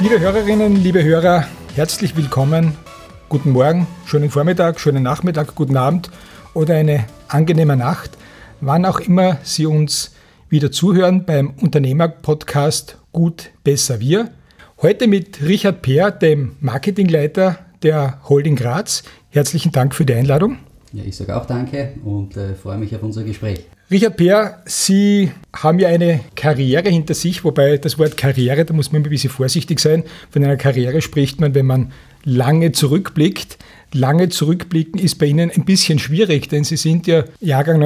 Liebe Hörerinnen, liebe Hörer, herzlich willkommen. Guten Morgen, schönen Vormittag, schönen Nachmittag, guten Abend oder eine angenehme Nacht, wann auch immer Sie uns wieder zuhören beim Unternehmer-Podcast Gut, Besser, Wir. Heute mit Richard Peer, dem Marketingleiter der Holding Graz. Herzlichen Dank für die Einladung. Ja, ich sage auch danke und freue mich auf unser Gespräch. Richard Peer, Sie haben ja eine Karriere hinter sich, wobei das Wort Karriere, da muss man ein bisschen vorsichtig sein. Von einer Karriere spricht man, wenn man lange zurückblickt. Lange zurückblicken ist bei Ihnen ein bisschen schwierig, denn Sie sind ja Jahrgang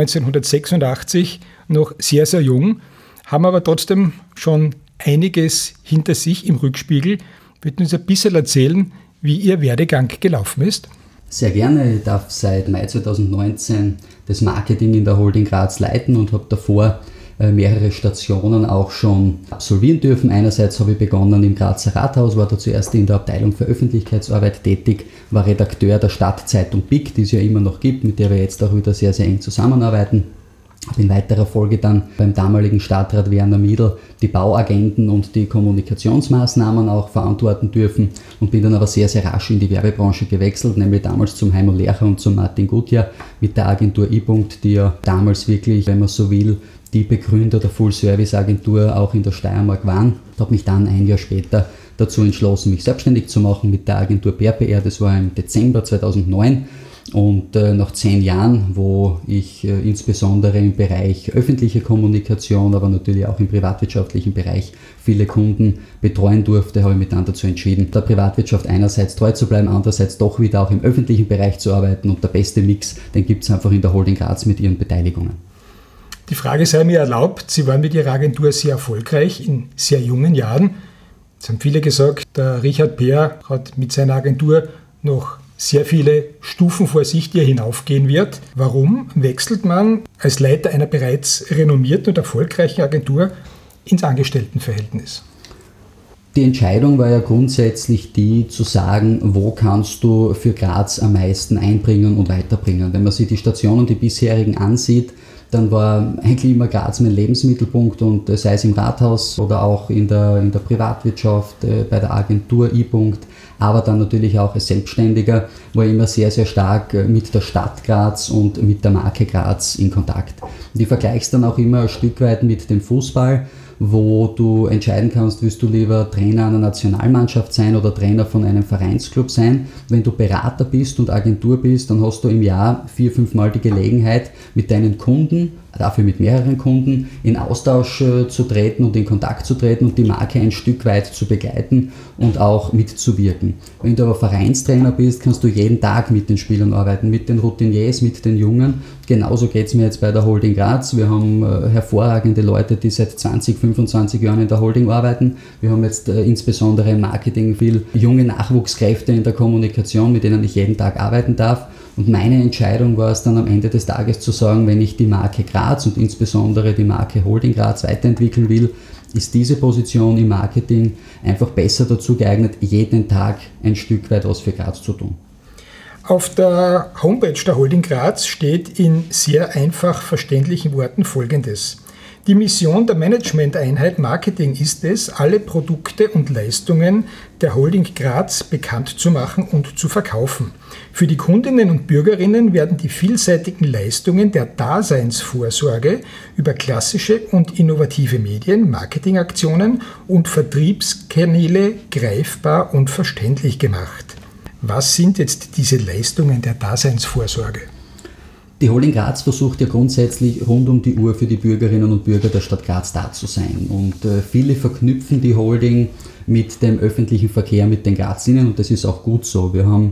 1986, noch sehr, sehr jung, haben aber trotzdem schon einiges hinter sich im Rückspiegel. Würden Sie uns ein bisschen erzählen, wie Ihr Werdegang gelaufen ist? Sehr gerne. Ich darf seit Mai 2019 das Marketing in der Holding Graz leiten und habe davor mehrere Stationen auch schon absolvieren dürfen. Einerseits habe ich begonnen im Grazer Rathaus, war da zuerst in der Abteilung für Öffentlichkeitsarbeit tätig, war Redakteur der Stadtzeitung BIK, die es ja immer noch gibt, mit der wir jetzt auch wieder sehr, sehr eng zusammenarbeiten. Habe in weiterer Folge dann beim damaligen Stadtrat Werner Miedl die Bauagenten und die Kommunikationsmaßnahmen auch verantworten dürfen und bin dann aber sehr, sehr rasch in die Werbebranche gewechselt, nämlich damals zum Heimo Lercher und zum Martin Gutjahr mit der Agentur I-Punkt, die ja damals wirklich, wenn man so will, die Begründer der Full-Service-Agentur auch in der Steiermark waren. Ich habe mich dann ein Jahr später dazu entschlossen, mich selbstständig zu machen mit der Agentur PR. Das war im Dezember 2009. Und nach 10 Jahren, wo ich insbesondere im Bereich öffentliche Kommunikation, aber natürlich auch im privatwirtschaftlichen Bereich viele Kunden betreuen durfte, habe ich mich dann dazu entschieden, der Privatwirtschaft einerseits treu zu bleiben, andererseits doch wieder auch im öffentlichen Bereich zu arbeiten. Und der beste Mix, den gibt es einfach in der Holding Graz mit ihren Beteiligungen. Die Frage sei mir erlaubt, Sie waren mit Ihrer Agentur sehr erfolgreich in sehr jungen Jahren. Es haben viele gesagt, der Richard Peer hat mit seiner Agentur noch sehr viele Stufen vor sich, die er hinaufgehen wird. Warum wechselt man als Leiter einer bereits renommierten und erfolgreichen Agentur ins Angestelltenverhältnis? Die Entscheidung war ja grundsätzlich die, zu sagen, wo kannst du für Graz am meisten einbringen und weiterbringen. Wenn man sich die Stationen, die bisherigen ansieht, dann war eigentlich immer Graz mein Lebensmittelpunkt und sei es im Rathaus oder auch in der Privatwirtschaft, bei der Agentur I-Punkt, aber dann natürlich auch als Selbstständiger war ich immer sehr, sehr stark mit der Stadt Graz und mit der Marke Graz in Kontakt. Und ich vergleiche es dann auch immer ein Stück weit mit dem Fußball, wo du entscheiden kannst, willst du lieber Trainer einer Nationalmannschaft sein oder Trainer von einem Vereinsclub sein. Wenn du Berater bist und Agentur bist, dann hast du im Jahr 4-5 Mal die Gelegenheit, mit deinen Kunden, dafür mit mehreren Kunden, in Austausch zu treten und in Kontakt zu treten und die Marke ein Stück weit zu begleiten und auch mitzuwirken. Wenn du aber Vereinstrainer bist, kannst du jeden Tag mit den Spielern arbeiten, mit den Routiniers, mit den Jungen. Genauso geht es mir jetzt bei der Holding Graz. Wir haben hervorragende Leute, die seit 20-25 Jahren in der Holding arbeiten. Wir haben jetzt insbesondere im Marketing viel junge Nachwuchskräfte in der Kommunikation, mit denen ich jeden Tag arbeiten darf. Und meine Entscheidung war es dann am Ende des Tages zu sagen, wenn ich die Marke Graz und insbesondere die Marke Holding Graz weiterentwickeln will, ist diese Position im Marketing einfach besser dazu geeignet, jeden Tag ein Stück weit was für Graz zu tun. Auf der Homepage der Holding Graz steht in sehr einfach verständlichen Worten Folgendes. Die Mission der Managementeinheit Marketing ist es, alle Produkte und Leistungen der Holding Graz bekannt zu machen und zu verkaufen. Für die Kundinnen und Bürgerinnen werden die vielseitigen Leistungen der Daseinsvorsorge über klassische und innovative Medien, Marketingaktionen und Vertriebskanäle greifbar und verständlich gemacht. Was sind jetzt diese Leistungen der Daseinsvorsorge? Die Holding Graz versucht ja grundsätzlich rund um die Uhr für die Bürgerinnen und Bürger der Stadt Graz da zu sein. Und viele verknüpfen die Holding mit dem öffentlichen Verkehr, mit den Grazlinien, und das ist auch gut so. Wir haben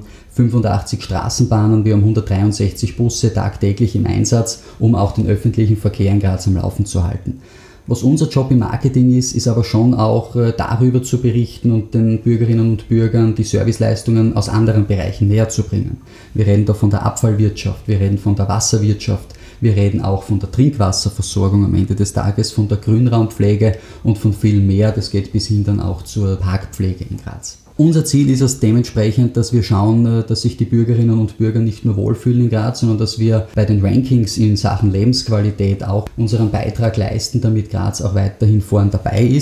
85 Straßenbahnen, wir haben 163 Busse tagtäglich im Einsatz, um auch den öffentlichen Verkehr in Graz am Laufen zu halten. Was unser Job im Marketing ist aber schon auch darüber zu berichten und den Bürgerinnen und Bürgern die Serviceleistungen aus anderen Bereichen näher zu bringen. Wir reden da von der Abfallwirtschaft, wir reden von der Wasserwirtschaft, wir reden auch von der Trinkwasserversorgung am Ende des Tages, von der Grünraumpflege und von viel mehr. Das geht bis hin dann auch zur Parkpflege in Graz. Unser Ziel ist es dementsprechend, dass wir schauen, dass sich die Bürgerinnen und Bürger nicht nur wohlfühlen in Graz, sondern dass wir bei den Rankings in Sachen Lebensqualität auch unseren Beitrag leisten, damit Graz auch weiterhin vorn dabei ist.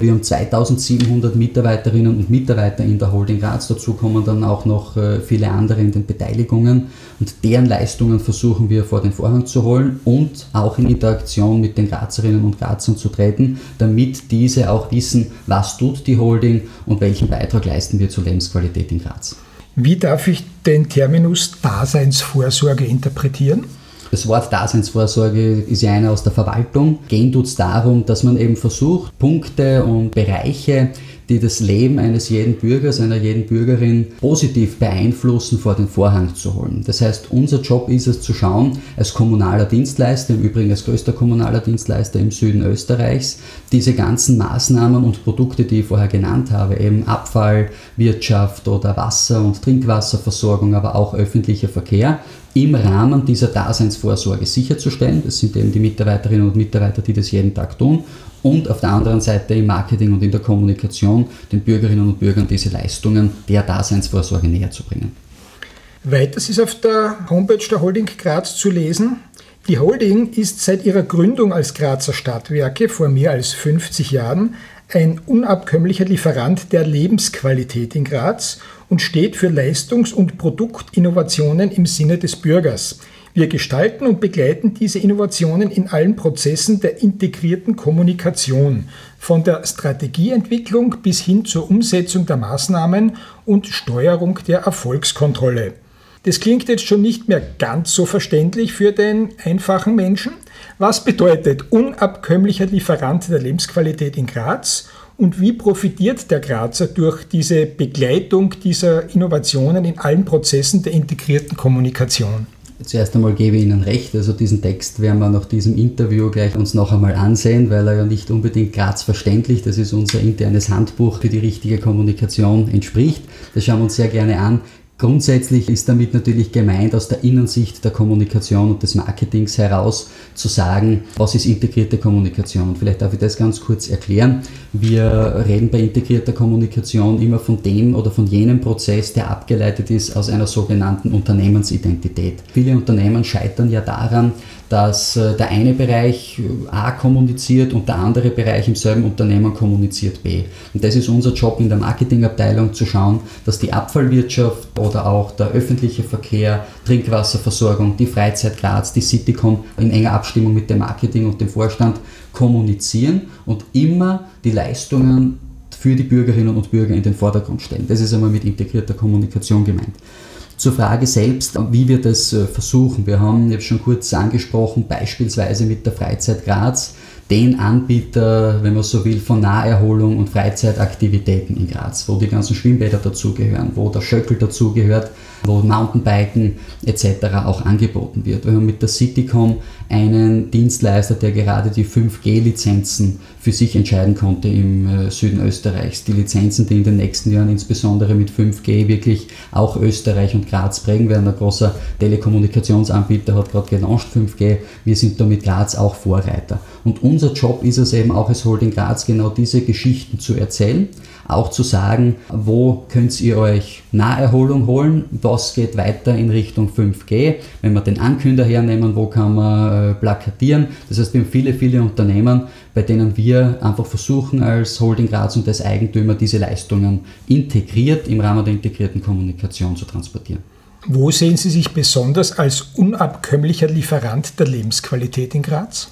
Wir haben 2700 Mitarbeiterinnen und Mitarbeiter in der Holding Graz. Dazu kommen dann auch noch viele andere in den Beteiligungen. Und deren Leistungen versuchen wir vor den Vorhang zu holen und auch in Interaktion mit den Grazerinnen und Grazern zu treten, damit diese auch wissen, was tut die Holding und welchen Beitrag leisten wir zur Lebensqualität in Graz. Wie darf ich den Terminus Daseinsvorsorge interpretieren? Das Wort Daseinsvorsorge ist ja einer aus der Verwaltung. Gehen tut es darum, dass man eben versucht, Punkte und Bereiche, die das Leben eines jeden Bürgers, einer jeden Bürgerin positiv beeinflussen, vor den Vorhang zu holen. Das heißt, unser Job ist es zu schauen, als kommunaler Dienstleister, im Übrigen als größter kommunaler Dienstleister im Süden Österreichs, diese ganzen Maßnahmen und Produkte, die ich vorher genannt habe, eben Abfall, Wirtschaft oder Wasser- und Trinkwasserversorgung, aber auch öffentlicher Verkehr, im Rahmen dieser Daseinsvorsorge sicherzustellen. Das sind eben die Mitarbeiterinnen und Mitarbeiter, die das jeden Tag tun. Und auf der anderen Seite im Marketing und in der Kommunikation den Bürgerinnen und Bürgern diese Leistungen der Daseinsvorsorge näher zu bringen. Weiters ist auf der Homepage der Holding Graz zu lesen: Die Holding ist seit ihrer Gründung als Grazer Stadtwerke vor mehr als 50 Jahren ein unabkömmlicher Lieferant der Lebensqualität in Graz und steht für Leistungs- und Produktinnovationen im Sinne des Bürgers. Wir gestalten und begleiten diese Innovationen in allen Prozessen der integrierten Kommunikation, von der Strategieentwicklung bis hin zur Umsetzung der Maßnahmen und Steuerung der Erfolgskontrolle. Das klingt jetzt schon nicht mehr ganz so verständlich für den einfachen Menschen. Was bedeutet unabkömmlicher Lieferant der Lebensqualität in Graz und wie profitiert der Grazer durch diese Begleitung dieser Innovationen in allen Prozessen der integrierten Kommunikation? Zuerst einmal gebe ich Ihnen recht, also diesen Text werden wir nach diesem Interview gleich uns noch einmal ansehen, weil er ja nicht unbedingt Graz verständlich, das ist unser internes Handbuch für die richtige Kommunikation entspricht. Das schauen wir uns sehr gerne an. Grundsätzlich ist damit natürlich gemeint, aus der Innensicht der Kommunikation und des Marketings heraus zu sagen, was ist integrierte Kommunikation. Und vielleicht darf ich das ganz kurz erklären. Wir reden bei integrierter Kommunikation immer von dem oder von jenem Prozess, der abgeleitet ist aus einer sogenannten Unternehmensidentität. Viele Unternehmen scheitern ja daran, dass der eine Bereich A kommuniziert und der andere Bereich im selben Unternehmen kommuniziert B. Und das ist unser Job in der Marketingabteilung, zu schauen, dass die Abfallwirtschaft oder auch der öffentliche Verkehr, Trinkwasserversorgung, die Freizeit Graz, die Citycom in enger Abstimmung mit dem Marketing und dem Vorstand kommunizieren und immer die Leistungen für die Bürgerinnen und Bürger in den Vordergrund stellen. Das ist einmal mit integrierter Kommunikation gemeint. Zur Frage selbst, wie wir das versuchen. Wir haben jetzt schon kurz angesprochen, beispielsweise mit der Freizeit Graz, den Anbieter, wenn man so will, von Naherholung und Freizeitaktivitäten in Graz, wo die ganzen Schwimmbäder dazugehören, wo der Schöckel dazugehört, wo Mountainbiken etc. auch angeboten wird. Wir haben mit der Citycom einen Dienstleister, der gerade die 5G-Lizenzen für sich entscheiden konnte im Süden Österreichs. Die Lizenzen, die in den nächsten Jahren insbesondere mit 5G wirklich auch Österreich und Graz prägen werden. Ein großer Telekommunikationsanbieter hat gerade gelauncht 5G. Wir sind da mit Graz auch Vorreiter. Und unser Job ist es eben auch als Holding Graz, genau diese Geschichten zu erzählen, auch zu sagen, wo könnt ihr euch Naherholung holen, was geht weiter in Richtung 5G, wenn wir den Ankünder hernehmen, wo kann man plakatieren. Das heißt, wir haben viele, viele Unternehmen, bei denen wir einfach versuchen, als Holding Graz und als Eigentümer diese Leistungen integriert im Rahmen der integrierten Kommunikation zu transportieren. Wo sehen Sie sich besonders als unabkömmlicher Lieferant der Lebensqualität in Graz?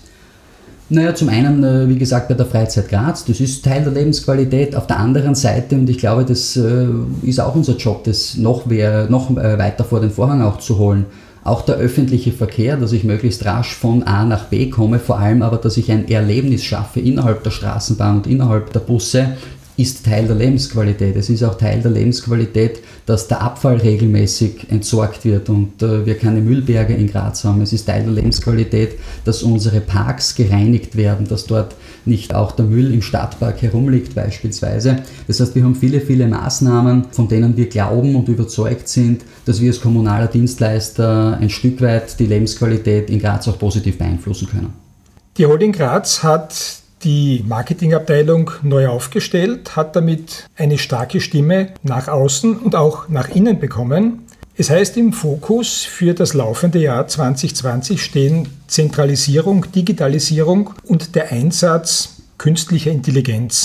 Naja, zum einen, wie gesagt, bei der Freizeit Graz, das ist Teil der Lebensqualität. Auf der anderen Seite, und ich glaube, das ist auch unser Job, das noch weiter vor den Vorhang auch zu holen, auch der öffentliche Verkehr, dass ich möglichst rasch von A nach B komme, vor allem aber, dass ich ein Erlebnis schaffe innerhalb der Straßenbahn und innerhalb der Busse, ist Teil der Lebensqualität. Es ist auch Teil der Lebensqualität, dass der Abfall regelmäßig entsorgt wird und wir keine Müllberge in Graz haben. Es ist Teil der Lebensqualität, dass unsere Parks gereinigt werden, dass dort nicht auch der Müll im Stadtpark herumliegt beispielsweise. Das heißt, wir haben viele, viele Maßnahmen, von denen wir glauben und überzeugt sind, dass wir als kommunaler Dienstleister ein Stück weit die Lebensqualität in Graz auch positiv beeinflussen können. Die Holding Graz hat die Marketingabteilung neu aufgestellt, hat damit eine starke Stimme nach außen und auch nach innen bekommen. Es heißt, im Fokus für das laufende Jahr 2020 stehen Zentralisierung, Digitalisierung und der Einsatz künstlicher Intelligenz.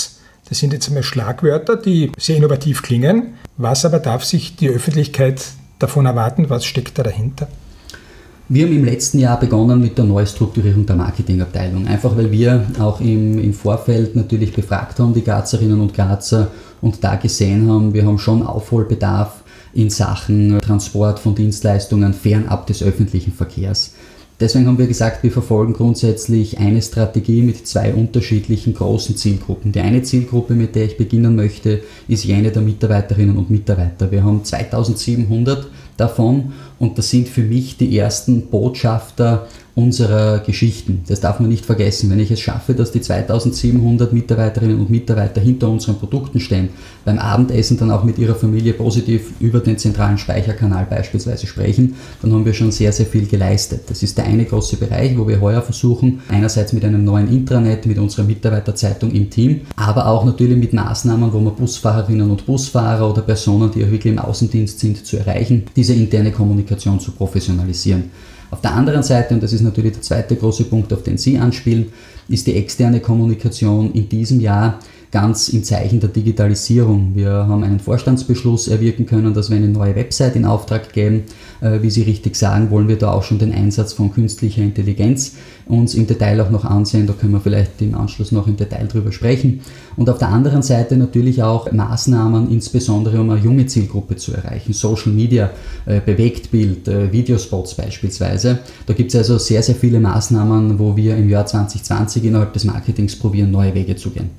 Das sind jetzt einmal Schlagwörter, die sehr innovativ klingen. Was aber darf sich die Öffentlichkeit davon erwarten? Was steckt da dahinter? Wir haben im letzten Jahr begonnen mit der Neustrukturierung der Marketingabteilung. Einfach weil wir auch im Vorfeld natürlich befragt haben, die Grazerinnen und Grazer, und da gesehen haben, wir haben schon Aufholbedarf in Sachen Transport von Dienstleistungen fernab des öffentlichen Verkehrs. Deswegen haben wir gesagt, wir verfolgen grundsätzlich eine Strategie mit zwei unterschiedlichen großen Zielgruppen. Die eine Zielgruppe, mit der ich beginnen möchte, ist jene der Mitarbeiterinnen und Mitarbeiter. Wir haben 2700 davon und das sind für mich die ersten Botschafter unserer Geschichten. Das darf man nicht vergessen. Wenn ich es schaffe, dass die 2700 Mitarbeiterinnen und Mitarbeiter hinter unseren Produkten stehen, beim Abendessen dann auch mit ihrer Familie positiv über den zentralen Speicherkanal beispielsweise sprechen, dann haben wir schon sehr, sehr viel geleistet. Das ist der eine große Bereich, wo wir heuer versuchen, einerseits mit einem neuen Intranet, mit unserer Mitarbeiterzeitung im Team, aber auch natürlich mit Maßnahmen, wo wir Busfahrerinnen und Busfahrer oder Personen, die auch wirklich im Außendienst sind, zu erreichen, diese interne Kommunikation zu professionalisieren. Auf der anderen Seite, und das ist natürlich der zweite große Punkt, auf den Sie anspielen, ist die externe Kommunikation in diesem Jahr ganz im Zeichen der Digitalisierung. Wir haben einen Vorstandsbeschluss erwirken können, dass wir eine neue Website in Auftrag geben. Wie Sie richtig sagen, wollen wir da auch schon den Einsatz von künstlicher Intelligenz uns im Detail auch noch ansehen. Da können wir vielleicht im Anschluss noch im Detail drüber sprechen. Und auf der anderen Seite natürlich auch Maßnahmen, insbesondere um eine junge Zielgruppe zu erreichen. Social Media, Bewegtbild, Videospots beispielsweise. Da gibt es also sehr, sehr viele Maßnahmen, wo wir im Jahr 2020 innerhalb des Marketings probieren, neue Wege zu gehen.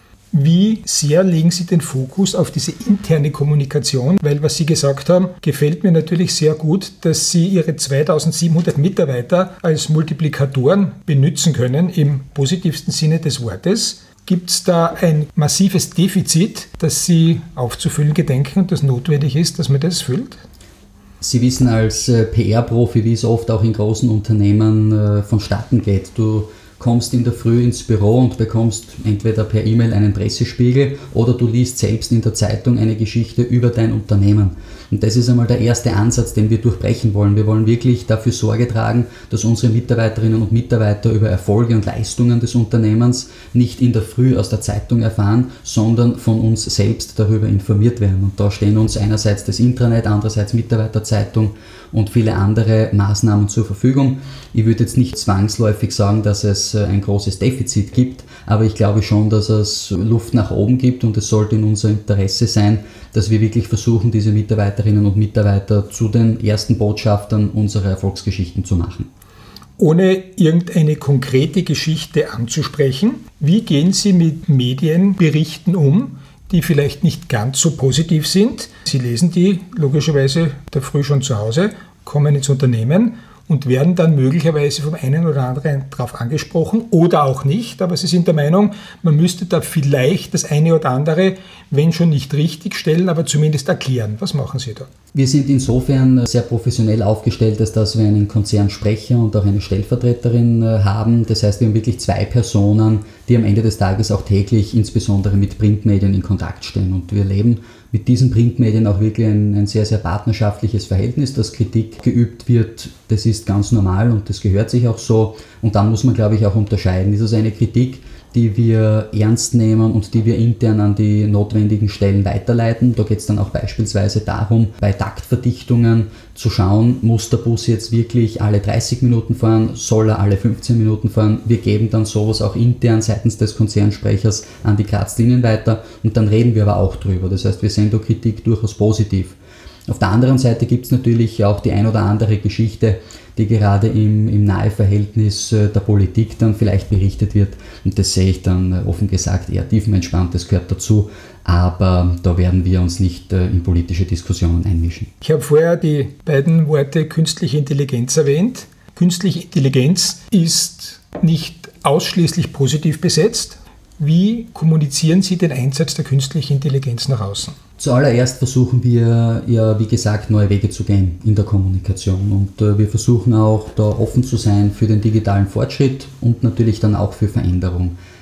Wie sehr legen Sie den Fokus auf diese interne Kommunikation? Weil, was Sie gesagt haben, gefällt mir natürlich sehr gut, dass Sie Ihre 2700 Mitarbeiter als Multiplikatoren benutzen können, im positivsten Sinne des Wortes. Gibt es da ein massives Defizit, das Sie aufzufüllen gedenken und das notwendig ist, dass man das füllt? Sie wissen als PR-Profi, wie es oft auch in großen Unternehmen vonstatten geht. Du kommst in der Früh ins Büro und bekommst entweder per E-Mail einen Pressespiegel oder du liest selbst in der Zeitung eine Geschichte über dein Unternehmen. Und das ist einmal der erste Ansatz, den wir durchbrechen wollen. Wir wollen wirklich dafür Sorge tragen, dass unsere Mitarbeiterinnen und Mitarbeiter über Erfolge und Leistungen des Unternehmens nicht in der Früh aus der Zeitung erfahren, sondern von uns selbst darüber informiert werden. Und da stehen uns einerseits das Intranet, andererseits Mitarbeiterzeitung und viele andere Maßnahmen zur Verfügung. Ich würde jetzt nicht zwangsläufig sagen, dass es ein großes Defizit gibt, aber ich glaube schon, dass es Luft nach oben gibt und es sollte in unser Interesse sein, dass wir wirklich versuchen, diese Mitarbeiterinnen und Mitarbeiter zu den ersten Botschaftern unserer Erfolgsgeschichten zu machen. Ohne irgendeine konkrete Geschichte anzusprechen, wie gehen Sie mit Medienberichten um, die vielleicht nicht ganz so positiv sind? Sie lesen die logischerweise der Früh schon zu Hause, kommen ins Unternehmen und werden dann möglicherweise vom einen oder anderen darauf angesprochen oder auch nicht. Aber Sie sind der Meinung, man müsste da vielleicht das eine oder andere, wenn schon nicht richtig stellen, aber zumindest erklären. Was machen Sie da? Wir sind insofern sehr professionell aufgestellt, als dass wir einen Konzernsprecher und auch eine Stellvertreterin haben. Das heißt, wir haben wirklich zwei Personen, die am Ende des Tages auch täglich insbesondere mit Printmedien in Kontakt stehen. Und wir leben mit diesen Printmedien auch wirklich ein sehr, sehr partnerschaftliches Verhältnis, dass Kritik geübt wird. Das ist ganz normal und das gehört sich auch so. Und dann muss man, glaube ich, auch unterscheiden. Ist es eine Kritik, die wir ernst nehmen und die wir intern an die notwendigen Stellen weiterleiten? Da geht es dann auch beispielsweise darum, bei Taktverdichtungen zu schauen, muss der Bus jetzt wirklich alle 30 Minuten fahren, soll er alle 15 Minuten fahren? Wir geben dann sowas auch intern seitens des Konzernsprechers an die Graz-Linien weiter und dann reden wir aber auch drüber. Das heißt, wir sehen da Kritik durchaus positiv. Auf der anderen Seite gibt es natürlich auch die ein oder andere Geschichte, die gerade im Naheverhältnis der Politik dann vielleicht berichtet wird. Und das sehe ich dann offen gesagt eher tiefenentspannt, das gehört dazu. Aber da werden wir uns nicht in politische Diskussionen einmischen. Ich habe vorher die beiden Worte künstliche Intelligenz erwähnt. Künstliche Intelligenz ist nicht ausschließlich positiv besetzt. Wie kommunizieren Sie den Einsatz der künstlichen Intelligenz nach außen? Zuallererst versuchen wir ja, wie gesagt, neue Wege zu gehen in der Kommunikation und wir versuchen auch da offen zu sein für den digitalen Fortschritt und natürlich dann auch für Veränderung.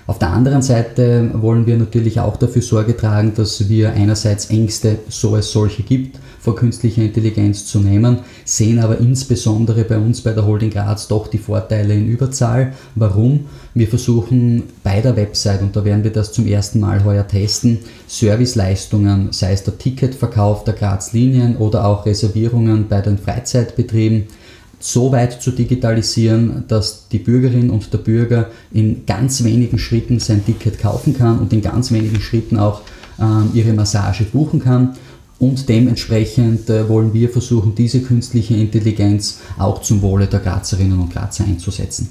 Auf der anderen Seite wollen wir natürlich auch dafür Sorge tragen, dass wir einerseits Ängste, so es solche gibt, vor künstlicher Intelligenz zu nehmen, sehen aber insbesondere bei uns bei der Holding Graz doch die Vorteile in Überzahl. Warum? Wir versuchen bei der Website, und da werden wir das zum ersten Mal heuer testen, Serviceleistungen, sei es der Ticketverkauf der Graz-Linien oder auch Reservierungen bei den Freizeitbetrieben, so weit zu digitalisieren, dass die Bürgerin und der Bürger in ganz wenigen Schritten sein Ticket kaufen kann und in ganz wenigen Schritten auch ihre Massage buchen kann. Und dementsprechend wollen wir versuchen, diese künstliche Intelligenz auch zum Wohle der Grazerinnen und Grazer einzusetzen.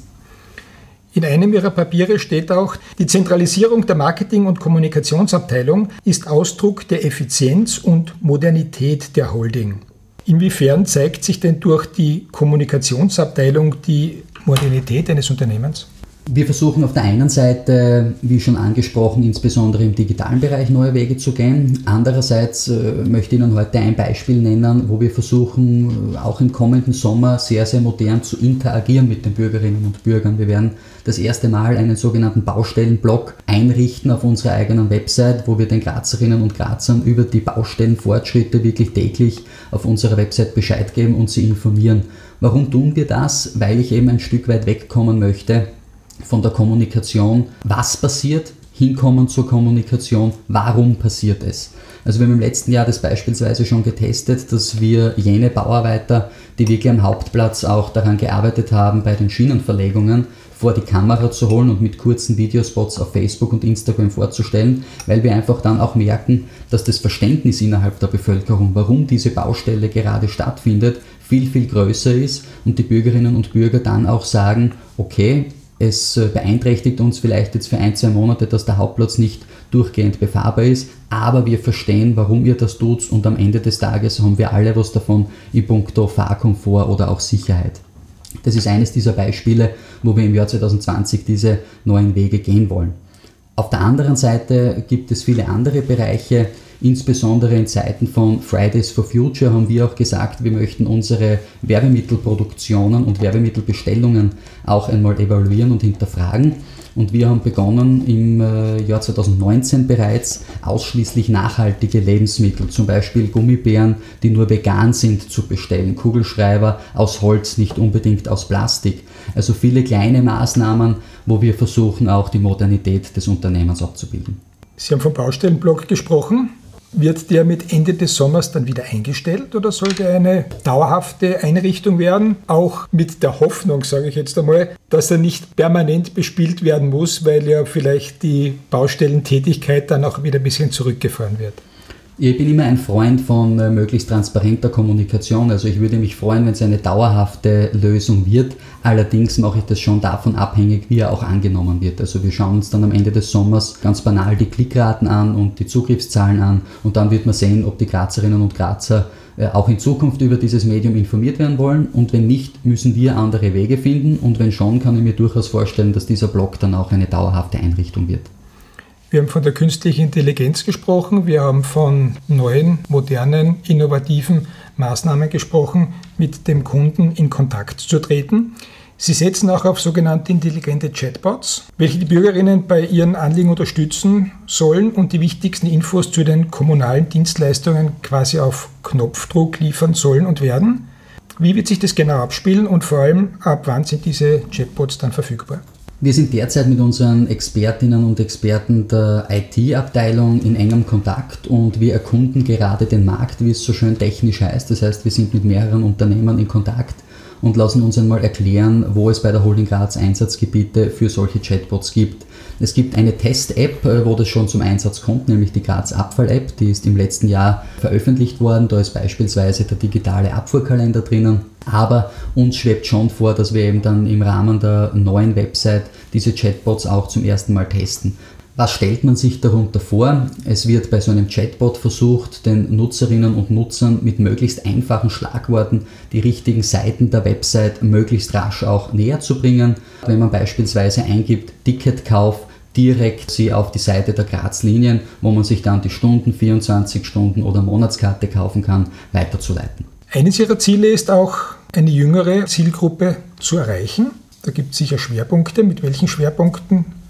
In einem Ihrer Papiere steht auch, die Zentralisierung der Marketing- und Kommunikationsabteilung ist Ausdruck der Effizienz und Modernität der Holding. Inwiefern zeigt sich denn durch die Kommunikationsabteilung die Modernität eines Unternehmens? Wir versuchen auf der einen Seite, wie schon angesprochen, insbesondere im digitalen Bereich neue Wege zu gehen. Andererseits möchte ich Ihnen heute ein Beispiel nennen, wo wir versuchen, auch im kommenden Sommer sehr, sehr modern zu interagieren mit den Bürgerinnen und Bürgern. Wir werden das erste Mal einen sogenannten Baustellenblog einrichten auf unserer eigenen Website, wo wir den Grazerinnen und Grazern über die Baustellenfortschritte wirklich täglich auf unserer Website Bescheid geben und sie informieren. Warum tun wir das? Weil ich eben ein Stück weit wegkommen möchte von der Kommunikation, was passiert, hinkommen zur Kommunikation, warum passiert es. Also wir haben im letzten Jahr das beispielsweise schon getestet, dass wir jene Bauarbeiter, die wirklich am Hauptplatz auch daran gearbeitet haben, bei den Schienenverlegungen vor die Kamera zu holen und mit kurzen Videospots auf Facebook und Instagram vorzustellen, weil wir einfach dann auch merken, dass das Verständnis innerhalb der Bevölkerung, warum diese Baustelle gerade stattfindet, viel, viel größer ist und die Bürgerinnen und Bürger dann auch sagen, okay, es beeinträchtigt uns vielleicht jetzt für 1-2 Monate, dass der Hauptplatz nicht durchgehend befahrbar ist, aber wir verstehen, warum ihr das tut und am Ende des Tages haben wir alle was davon in puncto Fahrkomfort oder auch Sicherheit. Das ist eines dieser Beispiele, wo wir im Jahr 2020 diese neuen Wege gehen wollen. Auf der anderen Seite gibt es viele andere Bereiche, insbesondere in Zeiten von Fridays for Future haben wir auch gesagt, wir möchten unsere Werbemittelproduktionen und Werbemittelbestellungen auch einmal evaluieren und hinterfragen. Und wir haben begonnen im Jahr 2019 bereits ausschließlich nachhaltige Lebensmittel, zum Beispiel Gummibären, die nur vegan sind, zu bestellen, Kugelschreiber aus Holz, nicht unbedingt aus Plastik. Also viele kleine Maßnahmen, wo wir versuchen, auch die Modernität des Unternehmens abzubilden. Sie haben vom Baustellenblock gesprochen. Wird der mit Ende des Sommers dann wieder eingestellt oder soll der eine dauerhafte Einrichtung werden? Auch mit der Hoffnung, sage ich jetzt einmal, dass er nicht permanent bespielt werden muss, weil ja vielleicht die Baustellentätigkeit dann auch wieder ein bisschen zurückgefahren wird. Ich bin immer ein Freund von möglichst transparenter Kommunikation, also ich würde mich freuen, wenn es eine dauerhafte Lösung wird. Allerdings mache ich das schon davon abhängig, wie er auch angenommen wird. Also wir schauen uns dann am Ende des Sommers ganz banal die Klickraten an und die Zugriffszahlen an und dann wird man sehen, ob die Grazerinnen und Grazer auch in Zukunft über dieses Medium informiert werden wollen und wenn nicht, müssen wir andere Wege finden und wenn schon, kann ich mir durchaus vorstellen, dass dieser Blog dann auch eine dauerhafte Einrichtung wird. Wir haben von der künstlichen Intelligenz gesprochen, wir haben von neuen, modernen, innovativen Maßnahmen gesprochen, mit dem Kunden in Kontakt zu treten. Sie setzen auch auf sogenannte intelligente Chatbots, welche die Bürgerinnen bei ihren Anliegen unterstützen sollen und die wichtigsten Infos zu den kommunalen Dienstleistungen quasi auf Knopfdruck liefern sollen und werden. Wie wird sich das genau abspielen und vor allem, ab wann sind diese Chatbots dann verfügbar? Wir sind derzeit mit unseren Expertinnen und Experten der IT-Abteilung in engem Kontakt und wir erkunden gerade den Markt, wie es so schön technisch heißt. Das heißt, wir sind mit mehreren Unternehmen in Kontakt und lassen uns einmal erklären, wo es bei der Holding Graz Einsatzgebiete für solche Chatbots gibt. Es gibt eine Test-App, wo das schon zum Einsatz kommt, nämlich die Graz Abfall-App, die ist im letzten Jahr veröffentlicht worden. Da ist beispielsweise der digitale Abfuhrkalender drinnen. Aber uns schwebt schon vor, dass wir eben dann im Rahmen der neuen Website diese Chatbots auch zum ersten Mal testen. Was stellt man sich darunter vor? Es wird bei so einem Chatbot versucht, den Nutzerinnen und Nutzern mit möglichst einfachen Schlagworten die richtigen Seiten der Website möglichst rasch auch näher zu bringen. Wenn man beispielsweise eingibt Ticketkauf, direkt sie auf die Seite der Graz-Linien, wo man sich dann die Stunden, 24 Stunden oder Monatskarte kaufen kann, weiterzuleiten. Eines Ihrer Ziele ist auch, eine jüngere Zielgruppe zu erreichen. Da gibt es sicher Schwerpunkte. Mit welchen Schwerpunkten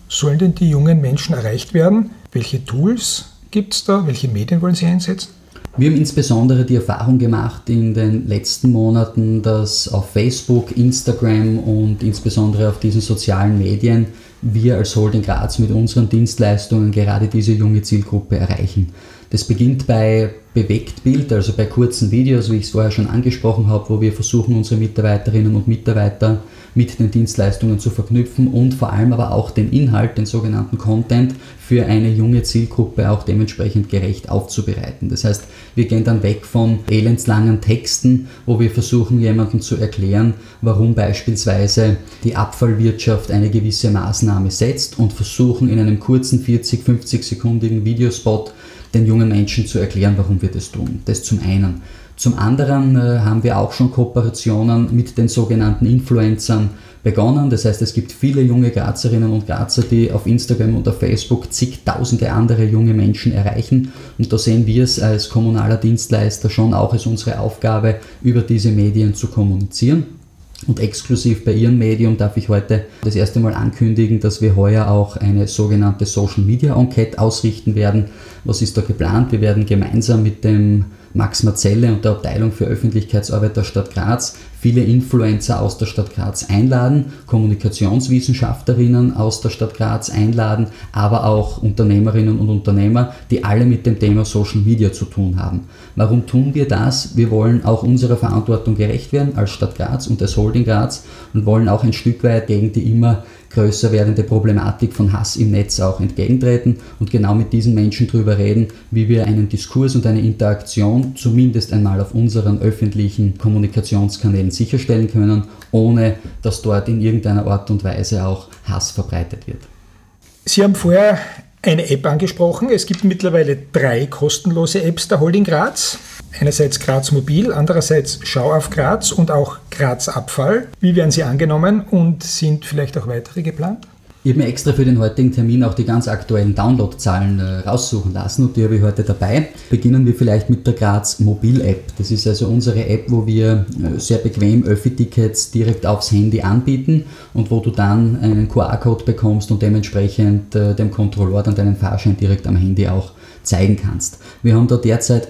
sollen denn die jungen Menschen erreicht werden? Welche Tools gibt es da? Welche Medien wollen Sie einsetzen? Wir haben insbesondere die Erfahrung gemacht in den letzten Monaten, dass auf Facebook, Instagram und insbesondere auf diesen sozialen Medien wir als Holding Graz mit unseren Dienstleistungen gerade diese junge Zielgruppe erreichen. Das beginnt bei Bewegtbild, also bei kurzen Videos, wie ich es vorher schon angesprochen habe, wo wir versuchen, unsere Mitarbeiterinnen und Mitarbeiter mit den Dienstleistungen zu verknüpfen und vor allem aber auch den Inhalt, den sogenannten Content, für eine junge Zielgruppe auch dementsprechend gerecht aufzubereiten. Das heißt, wir gehen dann weg von elendslangen Texten, wo wir versuchen, jemandem zu erklären, warum beispielsweise die Abfallwirtschaft eine gewisse Maßnahme setzt und versuchen in einem kurzen 40-50-sekundigen Videospot den jungen Menschen zu erklären, warum wir das tun. Das zum einen. Zum anderen haben wir auch schon Kooperationen mit den sogenannten Influencern begonnen. Das heißt, es gibt viele junge Grazerinnen und Grazer, die auf Instagram und auf Facebook zigtausende andere junge Menschen erreichen. Und da sehen wir es als kommunaler Dienstleister schon auch als unsere Aufgabe, über diese Medien zu kommunizieren. Und exklusiv bei Ihrem Medium darf ich heute das erste Mal ankündigen, dass wir heuer auch eine sogenannte Social Media Enquete ausrichten werden. Was ist da geplant? Wir werden gemeinsam mit dem Max Marzelle und der Abteilung für Öffentlichkeitsarbeit der Stadt Graz viele Influencer aus der Stadt Graz einladen, Kommunikationswissenschaftlerinnen aus der Stadt Graz einladen, aber auch Unternehmerinnen und Unternehmer, die alle mit dem Thema Social Media zu tun haben. Warum tun wir das? Wir wollen auch unserer Verantwortung gerecht werden als Stadt Graz und als Holding Graz und wollen auch ein Stück weit gegen die immer größer werdende Problematik von Hass im Netz auch entgegentreten und genau mit diesen Menschen darüber reden, wie wir einen Diskurs und eine Interaktion zumindest einmal auf unseren öffentlichen Kommunikationskanälen sicherstellen können, ohne dass dort in irgendeiner Art und Weise auch Hass verbreitet wird. Sie haben vorher eine App angesprochen. Es gibt mittlerweile 3 kostenlose Apps der Holding Graz. Einerseits Graz Mobil, andererseits Schau auf Graz und auch Graz Abfall. Wie werden sie angenommen und sind vielleicht auch weitere geplant? Ich habe mir extra für den heutigen Termin auch die ganz aktuellen Downloadzahlen raussuchen lassen und die habe ich heute dabei. Beginnen wir vielleicht mit der Graz Mobil App. Das ist also unsere App, wo wir sehr bequem Öffi-Tickets direkt aufs Handy anbieten und wo du dann einen QR-Code bekommst und dementsprechend dem Kontrolleur dann deinen Fahrschein direkt am Handy auch zeigen kannst. Wir haben da derzeit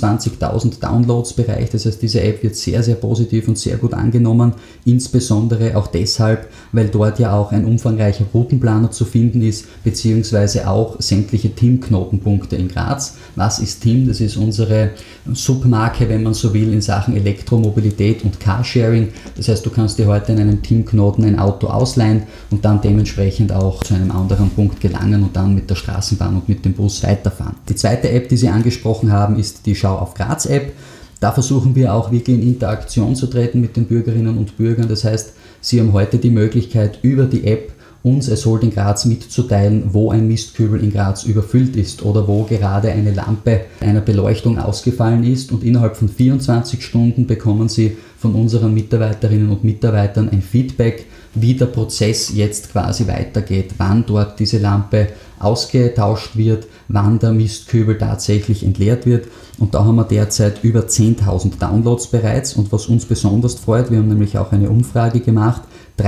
29.000 Downloads bereicht, das heißt, diese App wird sehr, sehr positiv und sehr gut angenommen, insbesondere auch deshalb, weil dort ja auch ein umfangreicher Routenplaner zu finden ist, beziehungsweise auch sämtliche TIM-Knotenpunkte in Graz. Was ist TIM? Das ist unsere Submarke, wenn man so will, in Sachen Elektromobilität und Carsharing. Das heißt, du kannst dir heute in einem TIM-Knoten ein Auto ausleihen und dann dementsprechend auch zu einem anderen Punkt gelangen und dann mit der Straßenbahn und mit dem Bus weiterfahren. Die zweite App, die Sie angesprochen haben, ist die Schau auf Graz App. Da versuchen wir auch wirklich in Interaktion zu treten mit den Bürgerinnen und Bürgern. Das heißt, Sie haben heute die Möglichkeit, über die App uns als Holding Graz mitzuteilen, wo ein Mistkübel in Graz überfüllt ist oder wo gerade eine Lampe einer Beleuchtung ausgefallen ist, und innerhalb von 24 Stunden bekommen Sie von unseren Mitarbeiterinnen und Mitarbeitern ein Feedback, wie der Prozess jetzt quasi weitergeht, wann dort diese Lampe ausgetauscht wird, wann der Mistkübel tatsächlich entleert wird. Und da haben wir derzeit über 10.000 Downloads bereits, und was uns besonders freut, wir haben nämlich auch eine Umfrage gemacht,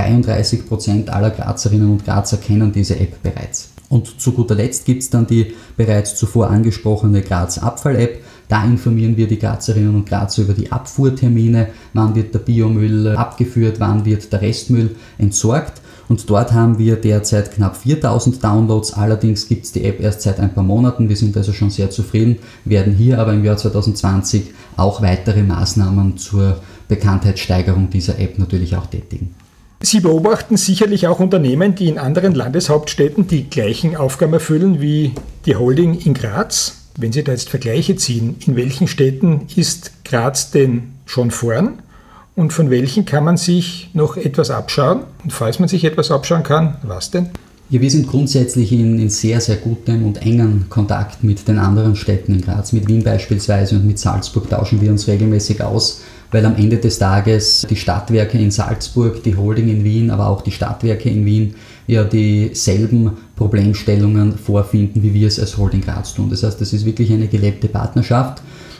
33% aller Grazerinnen und Grazer kennen diese App bereits. Und zu guter Letzt gibt es dann die bereits zuvor angesprochene Graz Abfall App. Da informieren wir die Grazerinnen und Grazer über die Abfuhrtermine, wann wird der Biomüll abgeführt, wann wird der Restmüll entsorgt. Und dort haben wir derzeit knapp 4.000 Downloads, allerdings gibt es die App erst seit ein paar Monaten, wir sind also schon sehr zufrieden, werden hier aber im Jahr 2020 auch weitere Maßnahmen zur Bekanntheitssteigerung dieser App natürlich auch tätigen. Sie beobachten sicherlich auch Unternehmen, die in anderen Landeshauptstädten die gleichen Aufgaben erfüllen wie die Holding in Graz. Wenn Sie da jetzt Vergleiche ziehen, in welchen Städten ist Graz denn schon vorn und von welchen kann man sich noch etwas abschauen? Und falls man sich etwas abschauen kann, was denn? Ja, wir sind grundsätzlich in sehr, sehr gutem und engen Kontakt mit den anderen Städten in Graz. Mit Wien beispielsweise und mit Salzburg tauschen wir uns regelmäßig aus, weil am Ende des Tages die Stadtwerke in Salzburg, die Holding in Wien, aber auch die Stadtwerke in Wien ja dieselben Problemstellungen vorfinden, wie wir es als Holding Graz tun. Das heißt, das ist wirklich eine gelebte Partnerschaft.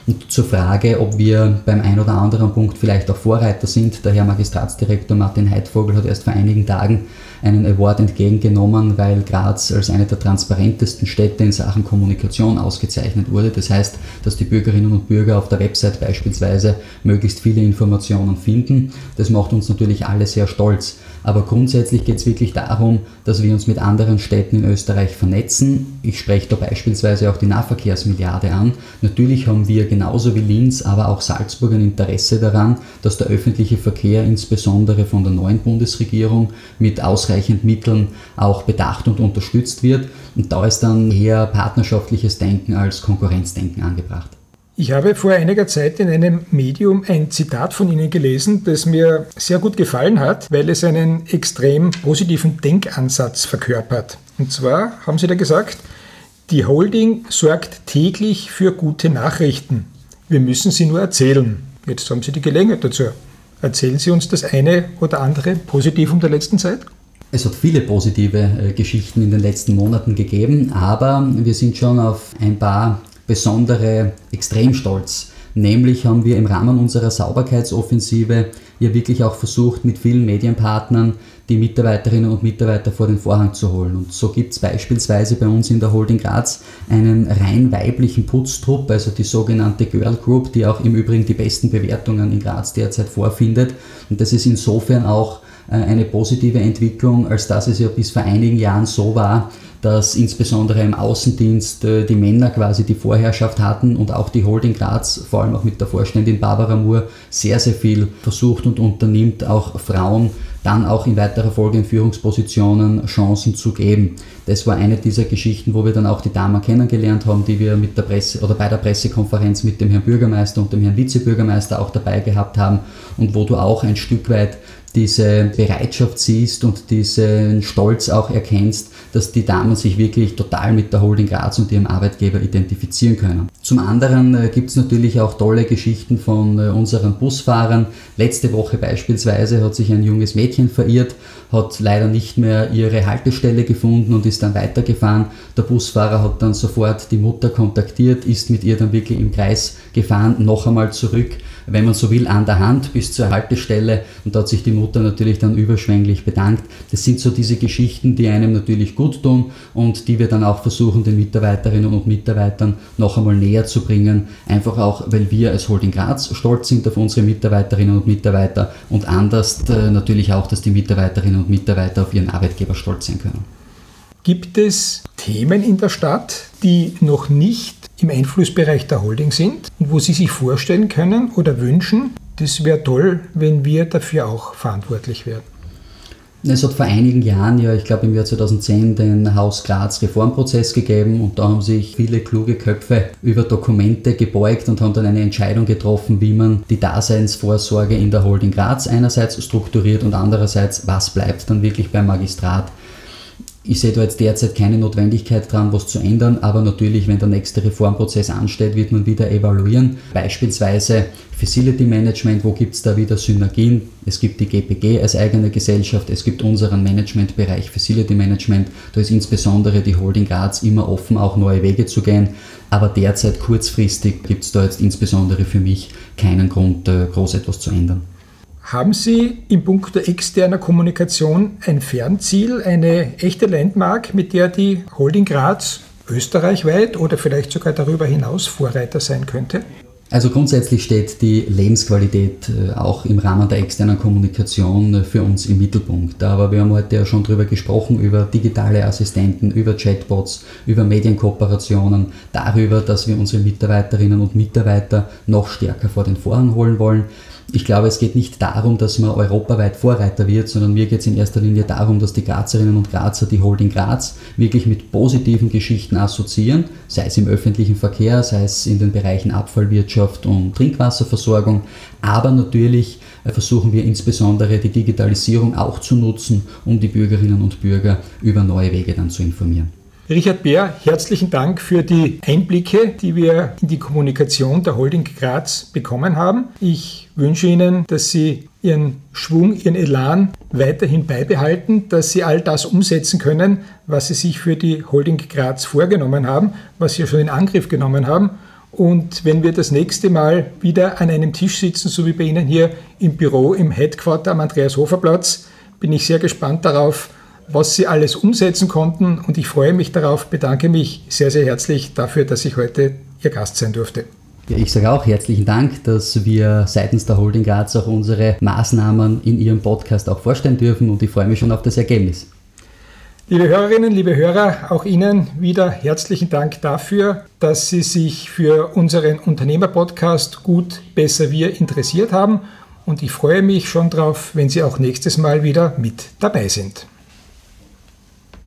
Und zur Frage, ob wir beim ein oder anderen Punkt vielleicht auch Vorreiter sind, der Herr Magistratsdirektor Martin Heidvogel hat erst vor einigen Tagen einen Award entgegengenommen, weil Graz als eine der transparentesten Städte in Sachen Kommunikation ausgezeichnet wurde. Das heißt, dass die Bürgerinnen und Bürger auf der Website beispielsweise möglichst viele Informationen finden. Das macht uns natürlich alle sehr stolz. Aber grundsätzlich geht es wirklich darum, dass wir uns mit anderen Städten in Österreich vernetzen. Ich spreche da beispielsweise auch die Nahverkehrsmilliarde an. Natürlich haben wir genauso wie Linz, aber auch Salzburg ein Interesse daran, dass der öffentliche Verkehr insbesondere von der neuen Bundesregierung mit ausreichend Mitteln auch bedacht und unterstützt wird. Und da ist dann eher partnerschaftliches Denken als Konkurrenzdenken angebracht. Ich habe vor einiger Zeit in einem Medium ein Zitat von Ihnen gelesen, das mir sehr gut gefallen hat, weil es einen extrem positiven Denkansatz verkörpert. Und zwar haben Sie da gesagt, die Holding sorgt täglich für gute Nachrichten. Wir müssen sie nur erzählen. Jetzt haben Sie die Gelegenheit dazu. Erzählen Sie uns das eine oder andere Positivum der letzten Zeit? Es hat viele positive Geschichten in den letzten Monaten gegeben, aber wir sind schon auf ein paar besondere extrem stolz. Nämlich haben wir im Rahmen unserer Sauberkeitsoffensive ja wirklich auch versucht, mit vielen Medienpartnern die Mitarbeiterinnen und Mitarbeiter vor den Vorhang zu holen. Und so gibt es beispielsweise bei uns in der Holding Graz einen rein weiblichen Putztrupp, also die sogenannte Girl Group, die auch im Übrigen die besten Bewertungen in Graz derzeit vorfindet. Und das ist insofern auch eine positive Entwicklung, als dass es ja bis vor einigen Jahren so war, dass insbesondere im Außendienst die Männer quasi die Vorherrschaft hatten und auch die Holding Graz, vor allem auch mit der Vorständin Barbara Moore, sehr, sehr viel versucht und unternimmt, auch Frauen dann auch in weiterer Folge in Führungspositionen Chancen zu geben. Das war eine dieser Geschichten, wo wir dann auch die Damen kennengelernt haben, die wir mit der Presse oder bei der Pressekonferenz mit dem Herrn Bürgermeister und dem Herrn Vizebürgermeister auch dabei gehabt haben und wo du auch ein Stück weit diese Bereitschaft siehst und diesen Stolz auch erkennst, dass die Damen sich wirklich total mit der Holding Graz und ihrem Arbeitgeber identifizieren können. Zum anderen gibt es natürlich auch tolle Geschichten von unseren Busfahrern. Letzte Woche beispielsweise hat sich ein junges Mädchen verirrt, hat leider nicht mehr ihre Haltestelle gefunden und ist dann weitergefahren. Der Busfahrer hat dann sofort die Mutter kontaktiert, ist mit ihr dann wirklich im Kreis gefahren, noch einmal zurück, wenn man so will, an der Hand bis zur Haltestelle, und da hat sich die Mutter natürlich dann überschwänglich bedankt. Das sind so diese Geschichten, die einem natürlich gut tun und die wir dann auch versuchen, den Mitarbeiterinnen und Mitarbeitern noch einmal näher zu bringen, einfach auch, weil wir als Holding Graz stolz sind auf unsere Mitarbeiterinnen und Mitarbeiter und anders natürlich auch, dass die Mitarbeiterinnen und Mitarbeiter auf ihren Arbeitgeber stolz sein können. Gibt es Themen in der Stadt, die noch nicht im Einflussbereich der Holding sind und wo Sie sich vorstellen können oder wünschen, das wäre toll, wenn wir dafür auch verantwortlich wären? Es hat vor einigen Jahren, ja, ich glaube im Jahr 2010, den Haus Graz Reformprozess gegeben und da haben sich viele kluge Köpfe über Dokumente gebeugt und haben dann eine Entscheidung getroffen, wie man die Daseinsvorsorge in der Holding Graz einerseits strukturiert und andererseits, was bleibt dann wirklich beim Magistrat. Ich sehe da jetzt derzeit keine Notwendigkeit dran, was zu ändern, aber natürlich, wenn der nächste Reformprozess ansteht, wird man wieder evaluieren. Beispielsweise Facility Management, wo gibt es da wieder Synergien? Es gibt die GPG als eigene Gesellschaft, es gibt unseren Managementbereich Facility Management. Da ist insbesondere die Holding Graz immer offen, auch neue Wege zu gehen. Aber derzeit kurzfristig gibt es da jetzt insbesondere für mich keinen Grund, groß etwas zu ändern. Haben Sie im Punkt der externer Kommunikation ein Fernziel, eine echte Landmark, mit der die Holding Graz österreichweit oder vielleicht sogar darüber hinaus Vorreiter sein könnte? Also grundsätzlich steht die Lebensqualität auch im Rahmen der externen Kommunikation für uns im Mittelpunkt. Aber wir haben heute ja schon darüber gesprochen, über digitale Assistenten, über Chatbots, über Medienkooperationen, darüber, dass wir unsere Mitarbeiterinnen und Mitarbeiter noch stärker vor den Vorhang holen wollen. Ich glaube, es geht nicht darum, dass man europaweit Vorreiter wird, sondern mir geht es in erster Linie darum, dass die Grazerinnen und Grazer die Holding Graz wirklich mit positiven Geschichten assoziieren, sei es im öffentlichen Verkehr, sei es in den Bereichen Abfallwirtschaft und Trinkwasserversorgung. Aber natürlich versuchen wir insbesondere die Digitalisierung auch zu nutzen, um die Bürgerinnen und Bürger über neue Wege dann zu informieren. Richard Beer, herzlichen Dank für die Einblicke, die wir in die Kommunikation der Holding Graz bekommen haben. Ich wünsche Ihnen, dass Sie Ihren Schwung, Ihren Elan weiterhin beibehalten, dass Sie all das umsetzen können, was Sie sich für die Holding Graz vorgenommen haben, was Sie schon in Angriff genommen haben Und wenn wir das nächste Mal wieder an einem Tisch sitzen, so wie bei Ihnen hier im Büro im Headquarter am Andreas-Hofer-Platz, bin ich sehr gespannt darauf, was Sie alles umsetzen konnten. Und ich freue mich darauf, bedanke mich sehr, sehr herzlich dafür, dass ich heute Ihr Gast sein durfte. Ja, ich sage auch herzlichen Dank, dass wir seitens der Holding Graz auch unsere Maßnahmen in Ihrem Podcast auch vorstellen dürfen und ich freue mich schon auf das Ergebnis. Liebe Hörerinnen, liebe Hörer, auch Ihnen wieder herzlichen Dank dafür, dass Sie sich für unseren Unternehmer-Podcast Gut, Besser, Wir interessiert haben und ich freue mich schon darauf, wenn Sie auch nächstes Mal wieder mit dabei sind.